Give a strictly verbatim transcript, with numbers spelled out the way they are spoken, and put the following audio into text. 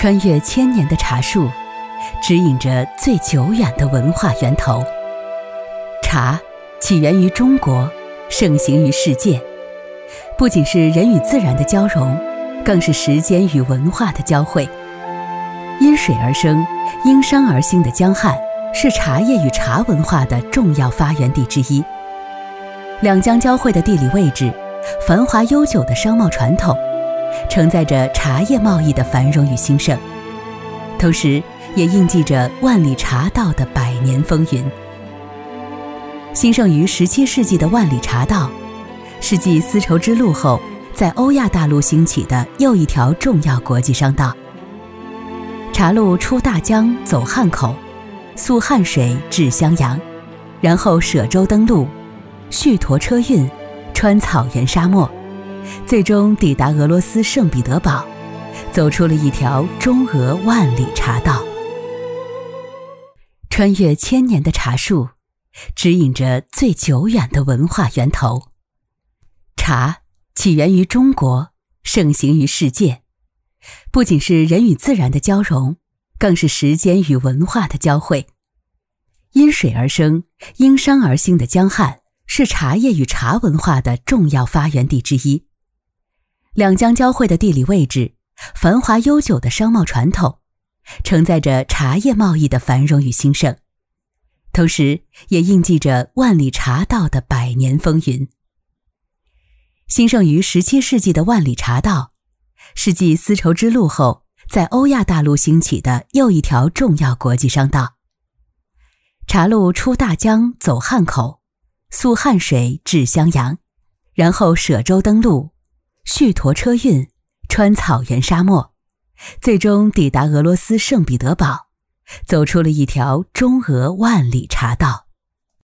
穿越千年的茶树，指引着最久远的文化源头。茶起源于中国，盛行于世界，不仅是人与自然的交融，更是时间与文化的交汇。因水而生，因山而兴的江汉，是茶叶与茶文化的重要发源地之一。两江交汇的地理位置，繁华悠久的商贸传统，承载着茶叶贸易的繁荣与兴盛，同时也印记着万里茶道的百年风云。兴盛于十七世纪的万里茶道，是继丝绸之路后在欧亚大陆兴起的又一条重要国际商道。茶路出大江走汉口，溯汉水至襄阳，然后舍舟登陆，续驼车运，穿草原沙漠，最终抵达俄罗斯圣彼得堡，走出了一条中俄万里茶道。穿越千年的茶树，指引着最久远的文化源头。茶起源于中国，盛行于世界，不仅是人与自然的交融，更是时间与文化的交汇。因水而生，因山而兴的江汉，是茶叶与茶文化的重要发源地之一。两江交汇的地理位置，繁华悠久的商贸传统，承载着茶叶贸易的繁荣与兴盛，同时也印记着万里茶道的百年风云。兴盛于十七世纪的万里茶道，是继丝绸之路后在欧亚大陆兴起的又一条重要国际商道。茶路出大江走汉口，溯汉水至襄阳，然后舍舟登陆，续驼车运，穿草原沙漠，最终抵达俄罗斯圣彼得堡，走出了一条中俄万里茶道。